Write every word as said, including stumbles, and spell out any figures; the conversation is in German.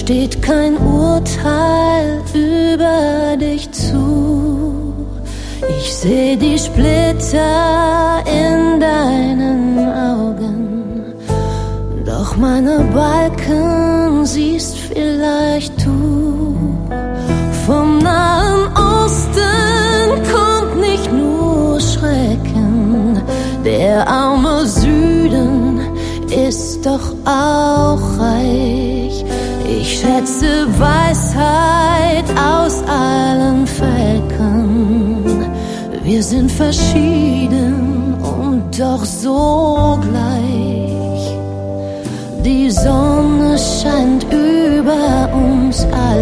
steht kein Urteil über dich zu. Ich seh die Splitter in deinen Augen, doch meine Balken siehst vielleicht du. Vom Nahen Osten kommt nicht nur Schrecken, der arme Süden ist doch auch reich. Ich schätze Weisheit aus allen Völkern. Wir sind verschieden und doch so gleich. Die Sonne scheint über uns alle.